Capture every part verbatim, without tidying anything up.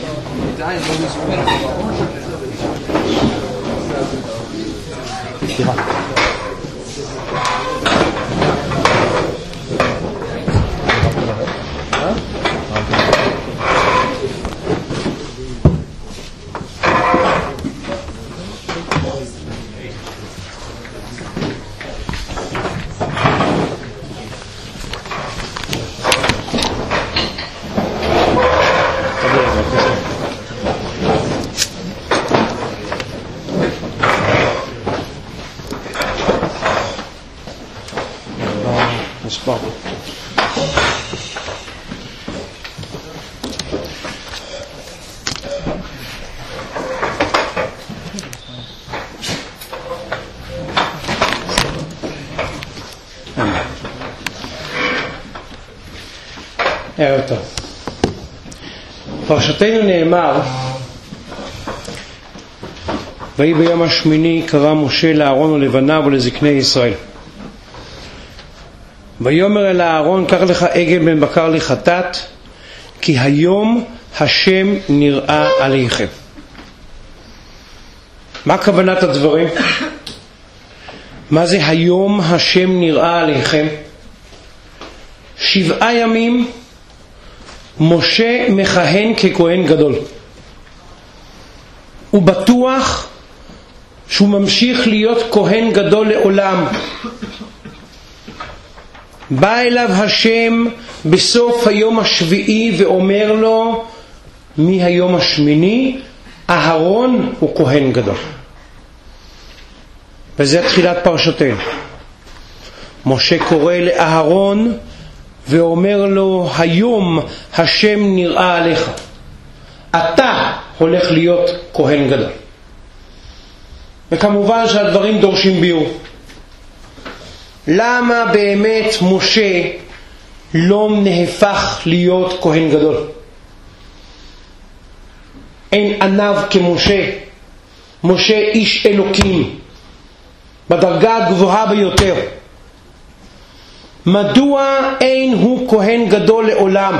סליחה. ערב טוב. פרשתנו נאמר, ויהי ביום השמיני קרא משה לאהרון ולבניו ולזקני ישראל. ויאמר אל אהרון, קח לך עגל בן בקר לחטאת, כי היום השם נראה עליכם. מה כוונת הדברים? מה זה היום השם נראה עליכם? שבעה ימים משה מכהן ככהן גדול. הוא בטוח שהוא ממשיך להיות כהן גדול לעולם. בא אליו השם בסוף היום השביעי ואומר לו, מהיום השמיני אהרון הוא כהן גדול. וזה תחילת פרשתנו. משה קורא לאהרון ואומר לו, היום השם נראה עליך, אתה הולך להיות כהן גדול. וכמובן שהדברים דורשים ביור. למה באמת משה לא נהפך להיות כהן גדול? אין עניו כמשה. משה איש אלוקים בדרגה הגבוהה ביותר. מדוע אין הוא כהן גדול לעולם?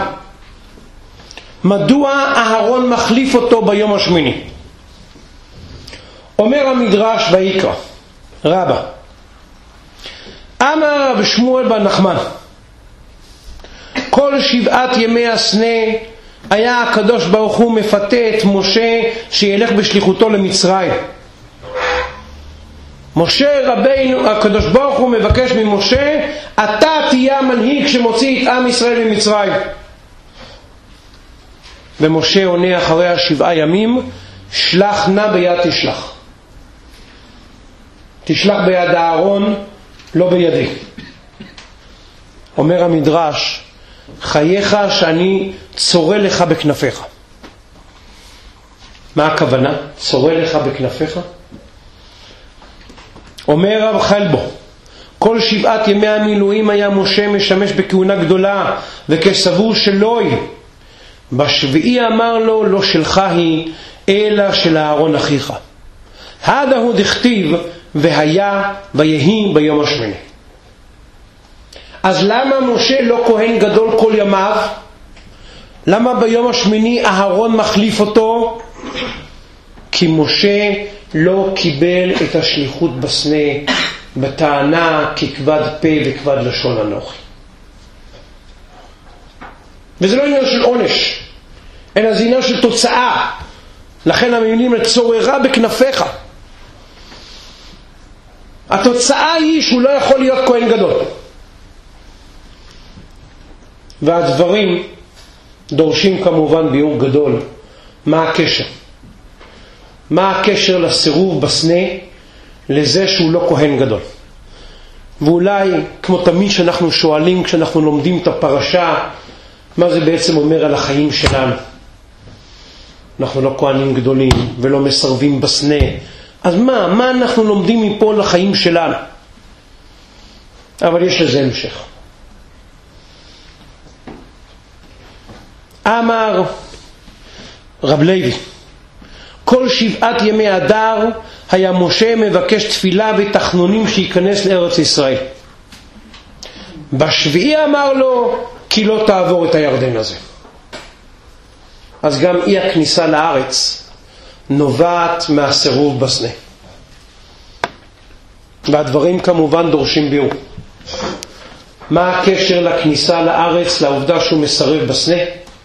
מדוע אהרון מחליף אותו ביום השמיני? אומר המדרש ויקרא רבה, אמר רב שמואל בן נחמן, כל שבעת ימי הסנה היה הקדוש ברוך הוא מפתה את משה שילך בשליחותו למצרים. משה רבינו, הקדוש ברוך הוא מבקש ממשה, אתה תהיה המנהיג שמוציא את עם ישראל ממצרים. ומשה עונה אחרי השבעה ימים, שלח נא ביד תשלח. תשלח ביד אהרון, לא בידי. אומר המדרש, חייך שאני צורה לך בכנפיך. מה הכוונה? צורה לך בכנפיך? אומר רב חלבו, כל שבעת ימי המילואים היה משה משמש בכהונה גדולה וכסבור שלוי. בשביעי אמר לו, לא שלך היא אלא של אהרון אחיך. הדה הוא דכתיב והיה ויהי ביום השמיני. אז למה משה לא כהן גדול כל ימיו? למה ביום השמיני אהרון מחליף אותו? כי משה לא קיבל את השליחות בסנה בטענה ככבד פה וכבד לשון אנוכי. וזה לא עניין של עונש, אלא זה עניין של תוצאה. לכן המילים לצוררה בכנפיך. התוצאה היא שהוא לא יכול להיות כהן גדול. והדברים דורשים כמובן ביור גדול. מה הקשר? מה הקשר לסירוב בסנה לזה שהוא לא כהן גדול? ואולי כמו תמיד שאנחנו שואלים כשאנחנו לומדים את הפרשה, מה זה בעצם אומר על החיים שלנו? אנחנו לא כהנים גדולים ולא מסרבים בסנה, אז מה? מה אנחנו לומדים מפה לחיים שלנו? אבל יש לזה המשך. אמר רב לוי, כל שבעת ימי אדר היה משה מבקש תפילה ותחנונים שיכנס לארץ ישראל. בשביעי אמר לו, כי לא תעבור את הירדן הזה. אז גם אי הכניסה לארץ נובעת מהסירוב בסנה. והדברים כמובן דורשים ביאור. מה הקשר לכניסה לארץ לעובדה שהוא מסרב בסנה?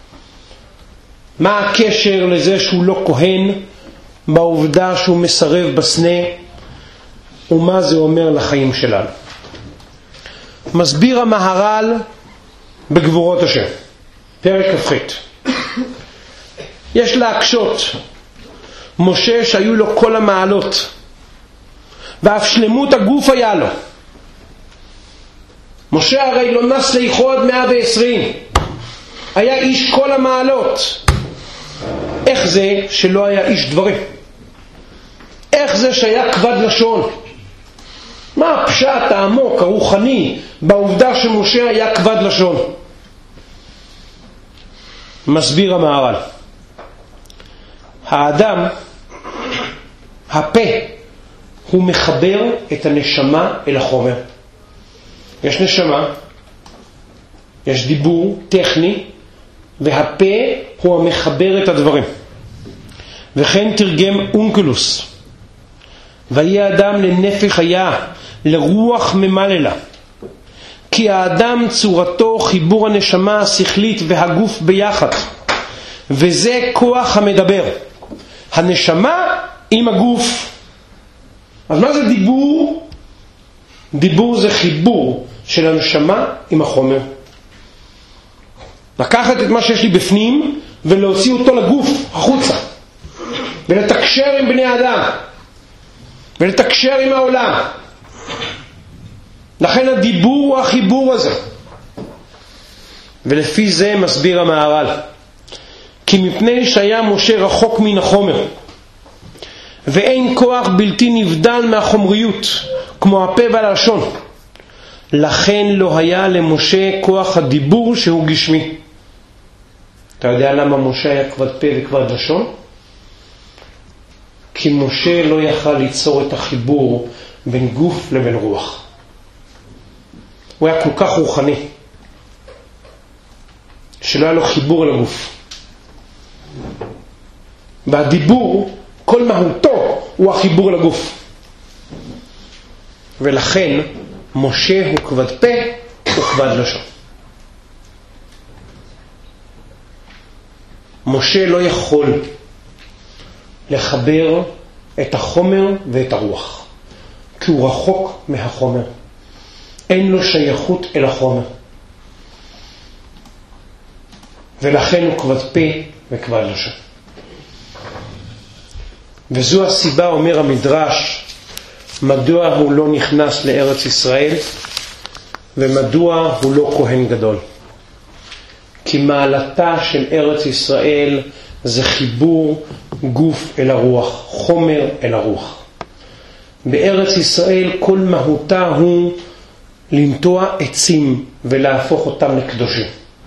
מה הקשר לזה שהוא לא כהן בעובדה שהוא מסרב בסנה? ומה זה אומר לחיים שלנו? מסביר המהר"ל בגבורות השם, פרק כ"ח. יש להקשות. משה שהיו לו כל המעלות ואף שלמות הגוף היה לו. משה הרי לא נס לאיכו עד מאה ועשרים, היה איש כל המעלות. איך זה שלא היה איש דברים? איך זה שהיה כבד לשון? מה הפשט העמוק הרוחני בעובדה שמשה היה כבד לשון? מסביר המהר"ל. האדם, הפה, הוא מחבר את הנשמה אל החומר. יש נשמה, יש דיבור טכני, והפה הוא המחבר את הדברים. וכן תרגם אונקלוס, ויהיה אדם לנפש חיה, לרוח ממללה. כי האדם צורתו חיבור הנשמה השכלית והגוף ביחד, וזה כוח המדבר, הנשמה עם הגוף. אז מה זה דיבור? דיבור זה חיבור של הנשמה עם החומר. לקחת את מה שיש לי בפנים ולהוציא אותו לגוף, החוצה, ולתקשר עם בני האדם, ולתקשר עם העולם. לכן הדיבור הוא החיבור הזה. ולפי זה מסביר המהר"ל, כי מפני שהיה משה רחוק מן החומר, ואין כוח בלתי נבדל מהחומריות כמו הפה והלשון, לכן לא היה למשה כוח הדיבור שהוא גשמי. אתה יודע למה משה היה כבד פה וכבד לשון? כי משה לא יכל ליצור את החיבור בין גוף לבין רוח. הוא היה כל כך רוחני שלא היה לו חיבור אל הגוף. והדיבור, כל מהותו הוא החיבור אל הגוף. ולכן משה הוא כבד פה וכבד לשון. משה לא יכול לחבר את החומר ואת הרוח, כי הוא רחוק מהחומר. אין לו שייכות אל החומר. ולכן הוא כבד פה וכבד לשון. וזו הסיבה, אומר המדרש, מדוע הוא לא נכנס לארץ ישראל ומדוע הוא לא כהן גדול. כי מעלתה של ארץ ישראל זה חיבור גוף אל הרוח, חומר אל הרוח. בארץ ישראל כל מהותה הוא לנטוע עצים ולהפוך אותם לקדושים.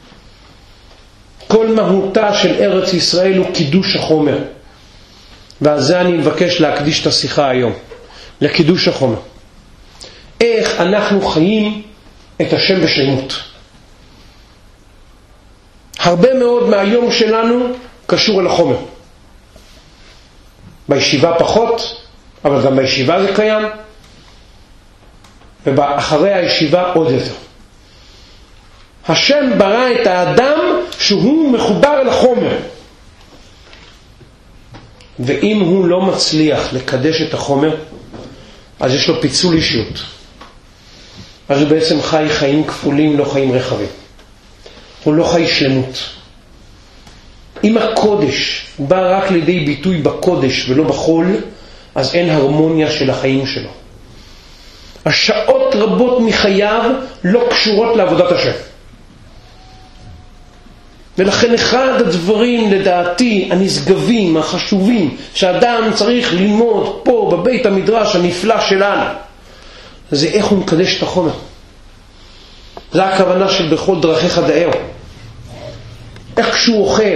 כל מהותה של ארץ ישראל הוא קידוש החומר. ועל זה אני מבקש להקדיש את השיחה היום, לקידוש החומר. איך אנחנו חיים את השם בשלמות. הרבה מאוד מהיום שלנו קשור אל החומר. בישיבה פחות, אבל גם בישיבה זה קיים, ואחרי הישיבה עוד יותר. השם ברא את האדם שהוא מחובר אל החומר. ואם הוא לא מצליח לקדש את החומר, אז יש לו פיצול אישיות. אז הוא בעצם חי חיים כפולים, לא חיים רחבים. הוא לא חי שלמות. אם הקודש בא רק לידי ביטוי בקודש ולא בחול, אז אין הרמוניה של החיים שלו. השעות רבות מחייו לא קשורות לעבודת השם. ולכן אחד הדברים לדעתי הנשגבים, החשובים, שאדם צריך ללמוד פה בבית המדרש הנפלא שלנו, זה איך הוא מקדש את החומר. זה הכוונה של בכל דרכיך דאהו. איך כשהוא אוכל,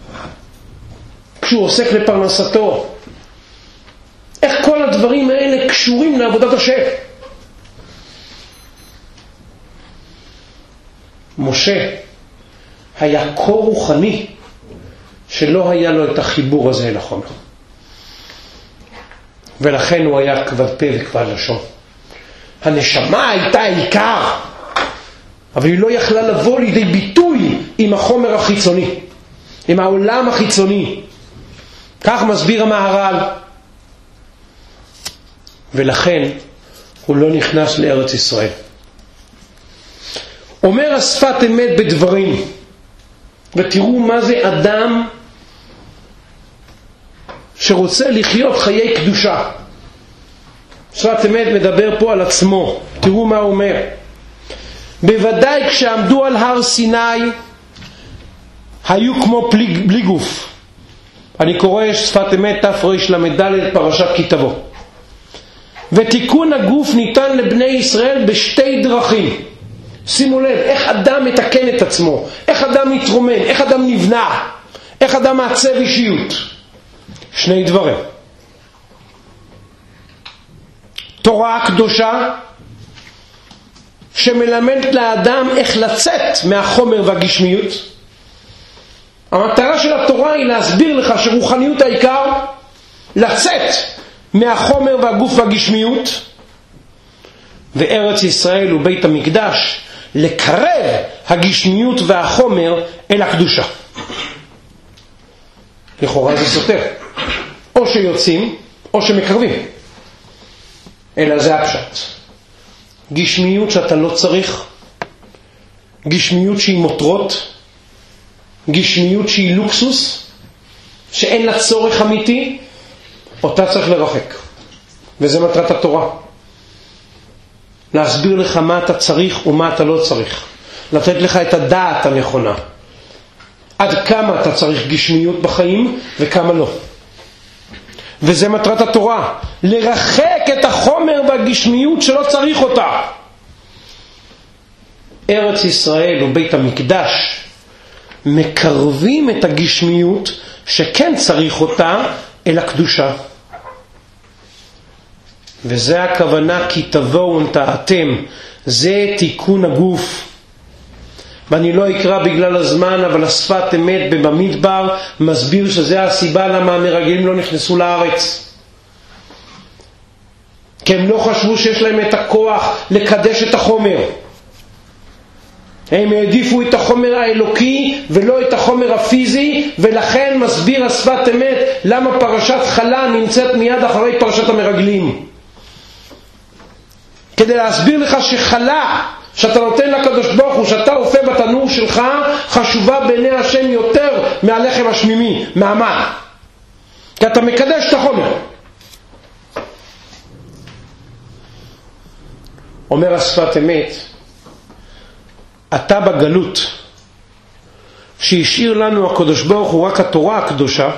כשהוא עוסק לפרנסתו, איך כל הדברים האלה קשורים לעבודת השם. משה היה כה רוחני שלא היה לו את החיבור הזה אל החומר. ולכן הוא היה כבד פה וכבד לשון. הנשמה הייתה העיקר, אבל היא לא יכלה לבוא לידי ביטוי עם החומר החיצוני, עם העולם החיצוני. כך מסביר המהר"ל. ולכן הוא לא נכנס לארץ ישראל. אומר השפת אמת בדברים, ותראו מה זה אדם שרוצה לחיות חיי קדושה. שפת אמת מדבר פה על עצמו. תראו מה הוא אומר. בוודאי כשעמדו על הר סיני היו כמו בלי, בלי גוף. אני קורא שפת אמת תר"ל למד פרשת כי תבוא. ותיקון הגוף ניתן לבני ישראל בשתי דרכים. שימו לב, איך אדם מתקן את עצמו, איך אדם מתרומן, איך אדם נבנה, איך אדם מעצב אישיות. שני דברים. תורה קדושה שמלמדת לאדם איך לצאת מהחומר והגשמיות. המטרה של התורה היא להסביר לך שרוחניות העיקר לצאת מהחומר והגוף והגשמיות, וארץ ישראל ובית המקדש לקרב הגשמיות והחומר אל הקדושה. לכאורה זה סותר, או שיוצאים או שמקרבים, אלא זה הפשט. גשמיות שאתה לא צריך, גשמיות שהיא מותרות, גשמיות שהיא לוקסוס שאין לה צורך אמיתי, אותה צריך לרחק. וזה מטרת התורה, להסביר לך מה אתה צריך ומה אתה לא צריך, לתת לך את הדעת הנכונה, עד כמה אתה צריך גשמיות בחיים וכמה לא. וזה מטרת התורה, לרחק את החומר והגשמיות שלא צריך אותה. ארץ ישראל ובית המקדש מקרבים את הגשמיות שכן צריך אותה אל הקדושה. וזה הכוונה כי תבואו ונטעתם, זה תיקון הגוף. ואני לא אקרא בגלל הזמן, אבל השפת אמת במדבר מסביר שזה הסיבה למה המרגלים לא נכנסו לארץ. כי הם לא חשבו שיש להם את הכוח לקדש את החומר. הם העדיפו את החומר האלוקי ולא את החומר הפיזי, ולכן מסביר השפת אמת למה פרשת חלה נמצאת מיד אחרי פרשת המרגלים. כדי להסביר לך שחלה שאתה נותן לקדוש ברוך הוא, שאתה אופה בתנור שלך, חשובה בעיני השם יותר מהלחם השמימי, מהמן. כי אתה מקדש את החומר. אומר השפת אמת, אתה בגלות שהשאיר לנו הקדוש ברוך הוא רק התורה הקדושה,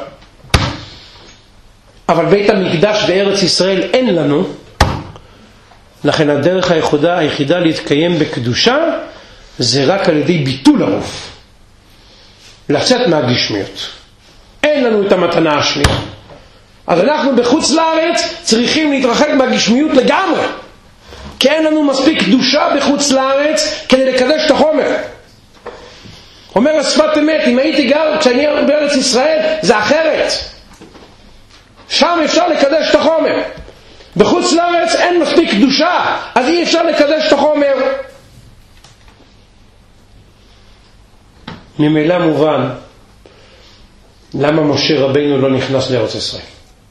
אבל בית המקדש בארץ ישראל אין לנו, לכן הדרך היחידה, היחידה להתקיים בקדושה זה רק על ידי ביטול הרוב, לצאת מהגשמיות. אין לנו את המתנה השנייה, אז אנחנו בחוץ לארץ צריכים להתרחק מהגשמיות לגמרי, כי אין לנו מספיק קדושה בחוץ לארץ כדי לקדש את החומר. אומר השפת אמת, אם הייתי גר כשאני בארץ ישראל זה אחרת, שם אפשר לקדש את החומר. בחוץ לארץ אין מספיק קדושה, אז אי אפשר לקדש את החומר. ממילא מובן למה משה רבינו לא נכנס לארץ ישראל.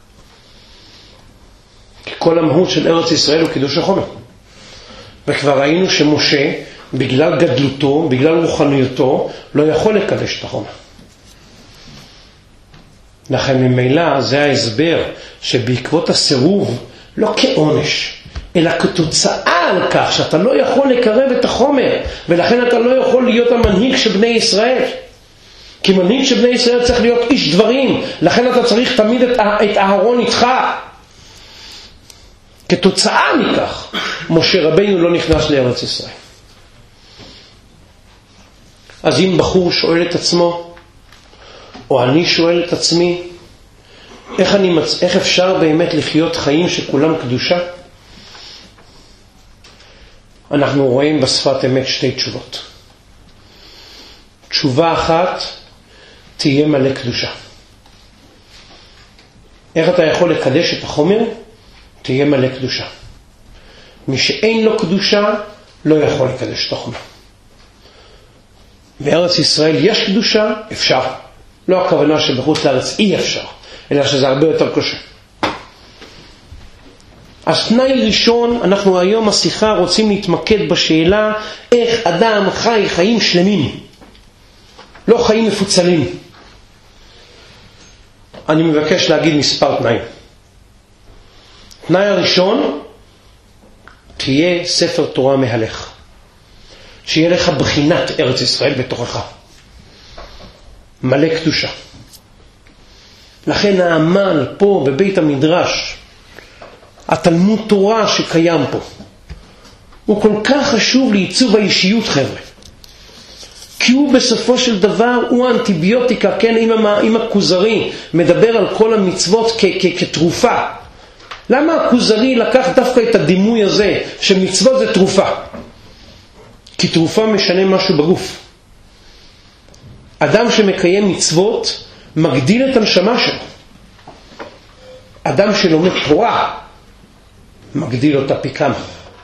כי כל המהות של ארץ ישראל הוא קידוש החומר. וכבר ראינו שמשה בגלל גדלותו, בגלל רוחניותו, לא יכול לקדש את החומר. לכן ממילא זה ההסבר שבעקבות הסירוב, לא כעונש, אלא כתוצאה על כך שאתה לא יכול לקרב את החומר, ולכן אתה לא יכול להיות המנהיג של בני ישראל. כי מנהיג של בני ישראל צריך להיות איש דברים, לכן אתה צריך תמיד את, את אהרון איתך. כתוצאה מכך, משה רבינו לא נכנס לארץ ישראל. אז אם בחור שואל את עצמו, או אני שואל את עצמי, איך, אני מצ... איך אפשר באמת לחיות חיים שכולם קדושה? אנחנו רואים בשפת אמת שתי תשובות. תשובה אחת, תהיה מלא קדושה. איך אתה יכול לקדש את החומר? תהיה מלא קדושה. מי שאין לו קדושה לא יכול לקדש את החומר. בארץ ישראל יש קדושה? אפשר. לא הכוונה שבחוץ לארץ אי אפשר, אלא שזה הרבה יותר קשה. אז תנאי ראשון, אנחנו היום השיחה רוצים להתמקד בשאלה איך אדם חי חיים שלמים, לא חיים מפוצלים. אני מבקש להגיד מספר תנאים. תנאי הראשון, תהיה ספר תורה מהלך. שיהיה לך בחינת ארץ ישראל בתוכך. מלא קדושה. לכן העמל פה בבית המדרש, התלמוד תורה שקיים פה, הוא כל כך חשוב לעיצוב האישיות, חבר'ה. כי הוא בסופו של דבר הוא האנטיביוטיקה, כן, אם הכוזרי מדבר על כל המצוות כ- כ- כתרופה. למה הכוזרי לקח דווקא את הדימוי הזה שמצוות זה תרופה? כי תרופה משנה משהו בגוף. אדם שמקיים מצוות מגדיל את הנשמה שלו. אדם שלומד תורה מגדיל אותה פי כמה.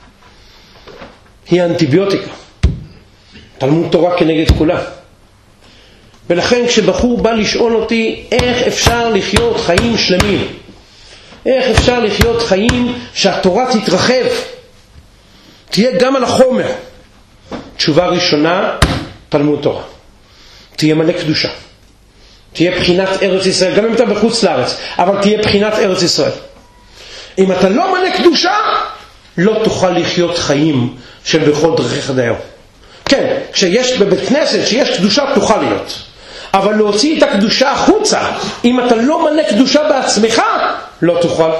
היא האנטיביוטיקה. תלמוד תורה כנגד כולה. ולכן כשבחור בא לשאול אותי איך אפשר לחיות חיים שלמים, איך אפשר לחיות חיים שהתורה תתרחב, תהיה גם על החומר. תשובה ראשונה, תלמוד תורה. תהיה מלא קדושה. תהיה בחינת ארץ ישראל, גם אם אתה בחוץ לארץ, אבל תהיה בחינת ארץ ישראל. אם אתה לא מלא קדושה, לא תוכל לחיות חיים של בכל דרכיך דיו. כן, כשיש בבית כנסת, שיש קדושה, תוכל להיות. אבל להוציא את הקדושה החוצה, אם אתה לא מלא קדושה בעצמך, לא תוכל.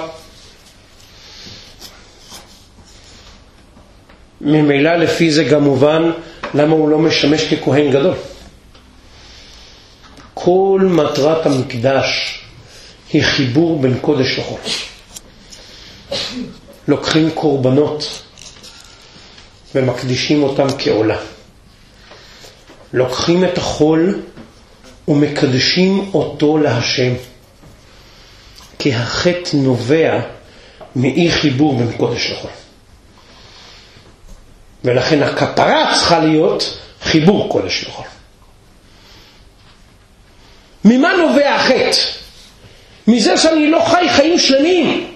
ממילא לפי זה גם מובן למה הוא לא משמש ככהן גדול. כל מטרת המקדש היא חיבור בין קודש לחול. לוקחים קורבנות ומקדישים אותם כעולה. לוקחים את החול ומקדשים אותו להשם. כי החטא נובע מאי חיבור בין קודש לחול. ולכן הכפרה צריכה להיות חיבור קודש לחול. ממה נובע החטא? מזה שאני לא חי חיים שלמים.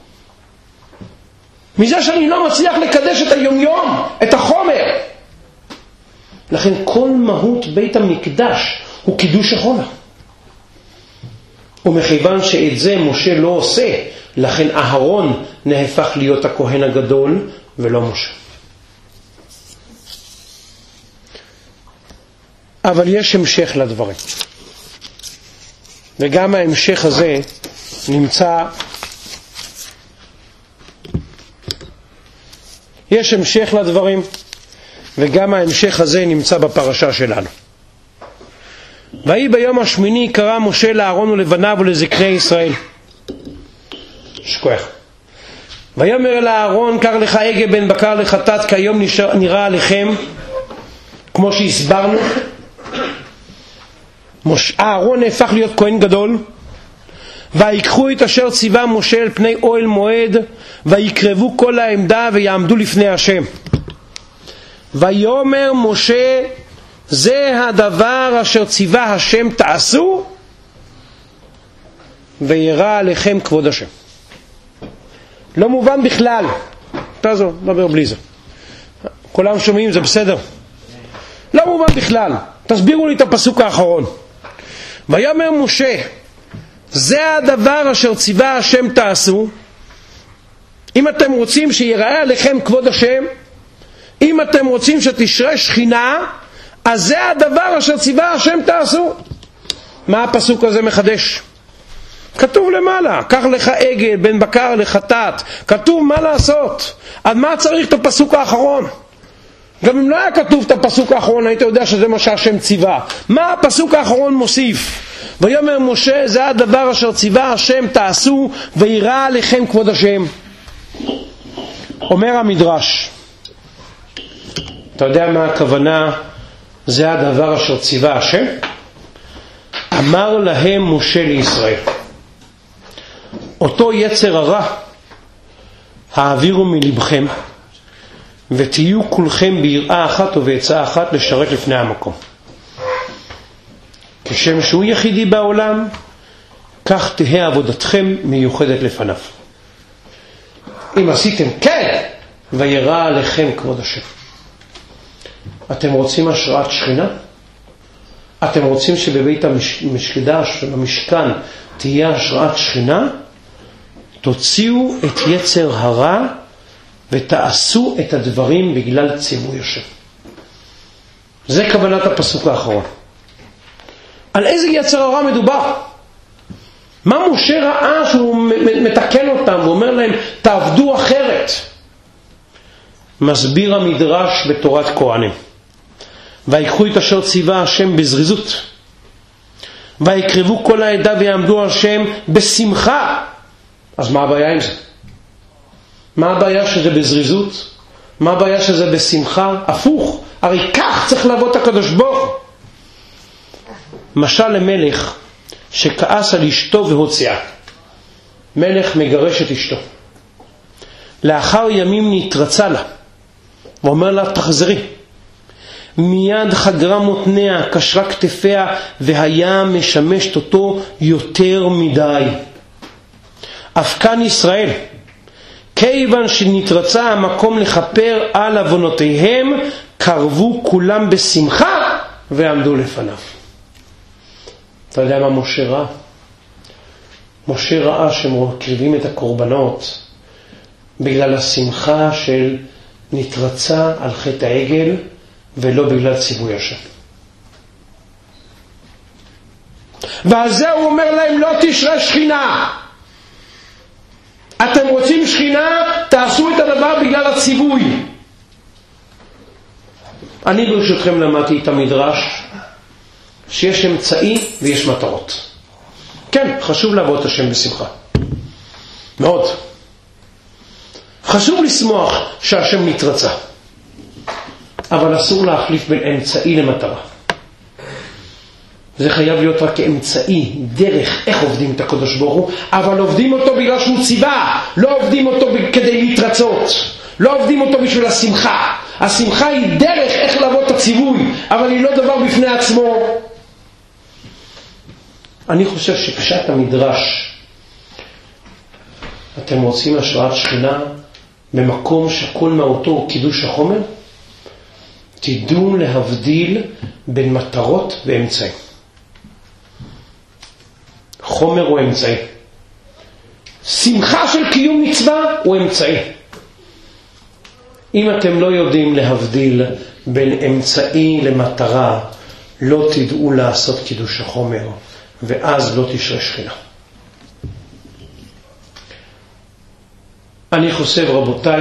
מזה שאני לא מצליח לקדש את היומיום, את החומר. לכן כל מהות בית המקדש הוא קידוש החומר. ומכיוון שאת זה משה לא עושה, לכן אהרון נהפך להיות הכהן הגדול ולא משה. אבל יש המשך לדברים. וגם ההמשך הזה נמצא, יש המשך לדברים, וגם ההמשך הזה נמצא בפרשה שלנו. ויהי ביום השמיני קרא משה לאהרון ולבניו ולזקני ישראל. שכוח. ויאמר אל אהרון, קח לך עגל בן בקר לחטאת, כי היום נראה עליכם, כמו שהסברנו. אהרון נהפך להיות כהן גדול, ויקחו את אשר ציווה משה אל פני אוהל מועד, ויקרבו כל העמדה ויעמדו לפני השם. ויאמר משה, זה הדבר אשר ציווה השם תעשו, וירא עליכם כבוד השם. לא מובן בכלל. תעזור, דבר בלי זה. כולם שומעים, זה בסדר? לא מובן בכלל. תסבירו לי את הפסוק האחרון. ויאמר משה, זה הדבר אשר ציווה השם תעשו. אם אתם רוצים שיראה עליכם כבוד השם, אם אתם רוצים שתשרה שכינה, אז זה הדבר אשר ציווה השם תעשו. מה הפסוק הזה מחדש? כתוב למעלה, קח לך עגל בן בקר לחטאת. כתוב מה לעשות. אז מה צריך את הפסוק האחרון? גם אם לא היה כתוב את הפסוק האחרון, היית יודע שזה מה שהשם ציווה. מה הפסוק האחרון מוסיף? ויאמר משה, זה הדבר אשר ציווה השם תעשו, וירא עליכם כבוד השם. אומר המדרש, אתה יודע מה הכוונה זה הדבר אשר ציווה השם? אמר להם משה לישראל, אותו יצר הרע העבירו מלבכם, ותהיו כולכם ביראה אחת ובעצה אחת לשרת לפני המקום. כשם שהוא יחידי בעולם, כך תהא עבודתכם מיוחדת לפניו. אם עשיתם כן, וירא עליכם כבוד השם. אתם רוצים השראת שכינה? אתם רוצים שבבית המקדש, במשכן, תהיה השראת שכינה? תוציאו את יצר הרע ותעשו את הדברים בגלל ציווי השם. זה כוונת הפסוק האחרון. על איזה יצר הרע מדובר? מה משה ראה שהוא מתקן אותם ואומר להם תעבדו אחרת? מסביר המדרש בתורת כהנים, ויקחו את אשר ציווה השם בזריזות, ויקרבו כל העדה ויעמדו השם בשמחה. אז מה הבעיה עם זה? מה הבעיה שזה בזריזות? מה הבעיה שזה בשמחה? הפוך, הרי כך צריך לעבוד הקדוש ברוך הוא. משל למלך שכעס על אשתו והוציאה. מלך מגרש את אשתו, לאחר ימים נתרצה לה ואומר לה תחזרי. מיד חגרה מותניה, קשרה כתפיה, והיה משמשת אותו יותר מדי. אף כאן ישראל, כיוון שנתרצה המקום לכפר על עוונותיהם, קרבו כולם בשמחה ועמדו לפניו. אתה יודע מה משה ראה? משה ראה שמקריבים את הקורבנות בגלל השמחה של נתרצה על חטא העגל, ולא בגלל ציווי השם. ועל זה הוא אומר להם לא תשרה שכינה. אתם רוצים שכינה, תעשו את הדבר בגלל הציווי. אני ברשותכם למדתי את המדרש שיש אמצעי ויש מטרות. כן, חשוב לעבוד את השם בשמחה, מאוד חשוב לשמוח שהשם נתרצה, אבל אסור להחליף בין אמצעי למטרה. זה חייב להיות רק אמצעי, דרך איך עובדים את הקדוש ברוך הוא, אבל עובדים אותו בגלל שהוא ציווה, לא עובדים אותו כדי להתרצות, לא עובדים אותו בשביל השמחה. השמחה היא דרך איך לעבוד את הציווי, אבל היא לא דבר בפני עצמו. אני חושב שפשט המדרש, אתם רוצים השראת שכינה במקום שכל מהותו הוא קידוש החומר, תדעו להבדיל בין מטרות ואמצעים. חומר הוא אמצעי, שמחה של קיום מצווה הוא אמצעי. אם אתם לא יודעים להבדיל בין אמצעי למטרה, לא תדעו לעשות קידוש החומר, ואז לא תשרה שכינה. אני חושב, רבותיי,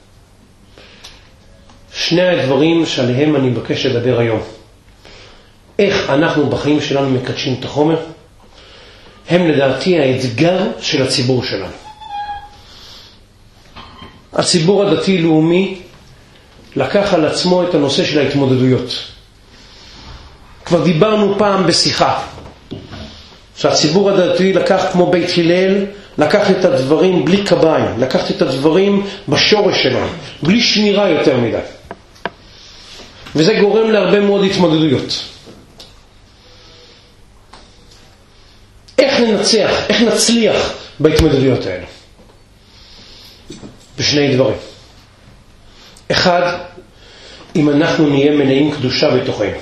שני הדברים שעליהם אני מבקש לדבר היום, איך אנחנו בחיים שלנו מקדשים את החומר, הם לדעתי האתגר של הציבור שלנו. הציבור הדתי-לאומי לקח על עצמו את הנושא של ההתמודדויות. כבר דיברנו פעם בשיחה שהציבור הדתי לקח כמו בית הלל, לקח את הדברים בלי קביים, לקח את הדברים בשורש שלהם, בלי שמירה יותר מדי. וזה גורם להרבה מאוד התמודדויות. איך ננצח, איך נצליח בהתמודדויות האלה? בשני דברים. אחד, אם אנחנו נהיה מלאים קדושה בתוכנו.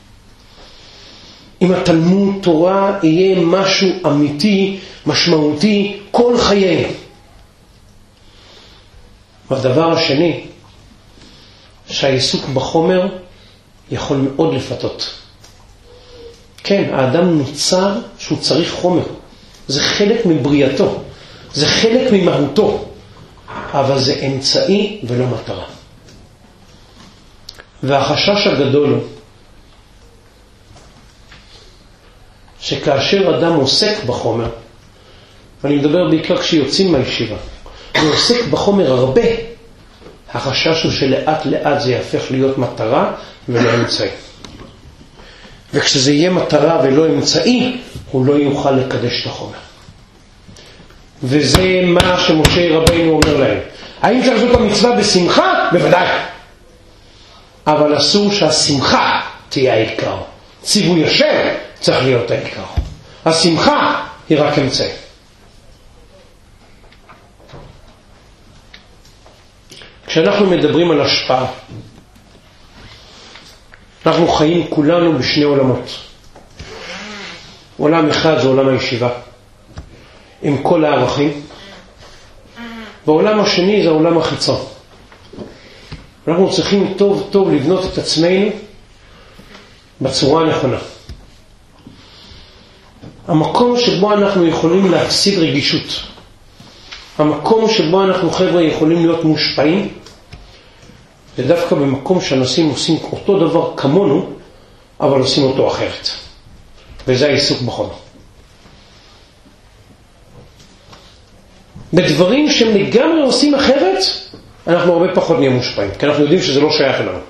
אם התלמוד תורה יהיה משהו אמיתי, משמעותי, כל חיינו. והדבר השני, שהעיסוק בחומר יכול מאוד לפתות. כן, האדם נוצר שהוא צריך חומר. זה חלק מבריאתו, זה חלק ממהותו, אבל זה אמצעי ולא מטרה. והחשש הגדול הוא שכאשר אדם עוסק בחומר, ואני מדבר בעיקר כשיוצאים מהישיבה, הוא עוסק בחומר הרבה, החשש הוא שלאט לאט זה יהפך להיות מטרה ולא אמצעי. וכשזה יהיה מטרה ולא אמצעי, הוא לא יוכל לקדש את החומר. וזה מה שמשה רבינו אומר להם. האם צריך לעשות את המצווה בשמחה? בוודאי. אבל אסור שהשמחה תהיה העיקר. ציווי השם צריך להיות העיקר. השמחה היא רק אמצעי. כשאנחנו מדברים על השפעה, אנחנו חיים כולנו בשני עולמות. עולם אחד זה עולם הישיבה, עם כל הערכים, והעולם השני זה העולם החיצון. אנחנו צריכים טוב טוב לבנות את עצמנו בצורה הנכונה. המקום שבו אנחנו יכולים להפסיד רגישות, המקום שבו אנחנו חבר'ה יכולים להיות מושפעים, זה דווקא במקום שאנשים עושים אותו דבר כמונו, אבל עושים אותו אחרת. וזה העיסוק בחומר. בדברים שהם לגמרי עושים אחרת, אנחנו הרבה פחות נהיה מושפעים, כי אנחנו יודעים שזה לא שייך אלינו.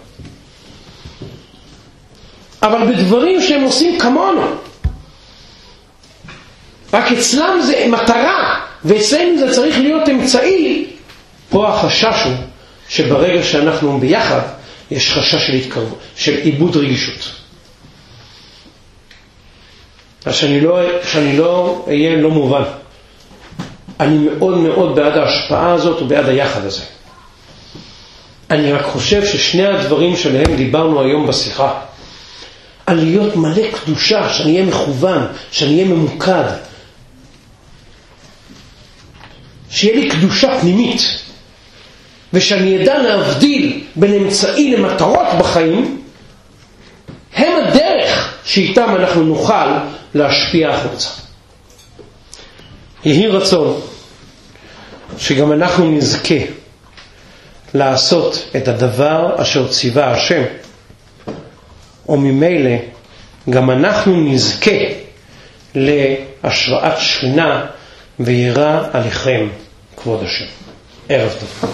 אבל בדברים שהם עושים כמונו, רק אצלם זה מטרה, ואצלם זה צריך להיות אמצעי, פה החשש הוא שברגע שאנחנו ביחד, יש חשש של התקרבות, של איבוד רגישות. אז שאני לא, שאני לא אהיה לא מובן. אני מאוד מאוד בעד ההשפעה הזאת ובעד היחד הזה. אני רק חושב ששני הדברים שלהם דיברנו היום בשיחה, על להיות מלא קדושה, שאני אהיה מכוון, שאני אהיה ממוקד, שיהיה לי קדושה פנימית, ושאני ידע להבדיל בין אמצעי למטרות בחיים, הם הדרך שאיתם אנחנו נוכל להשפיע החוצה. יהי רצון שגם אנחנו נזכה לעשות את הדבר אשר ציווה השם, וממילא גם אנחנו נזכה להשראת שכינה ויראה עליכם כבוד השם. ערב טוב.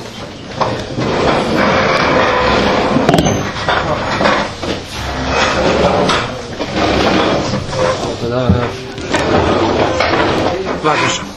תודה רבה. בבקשה.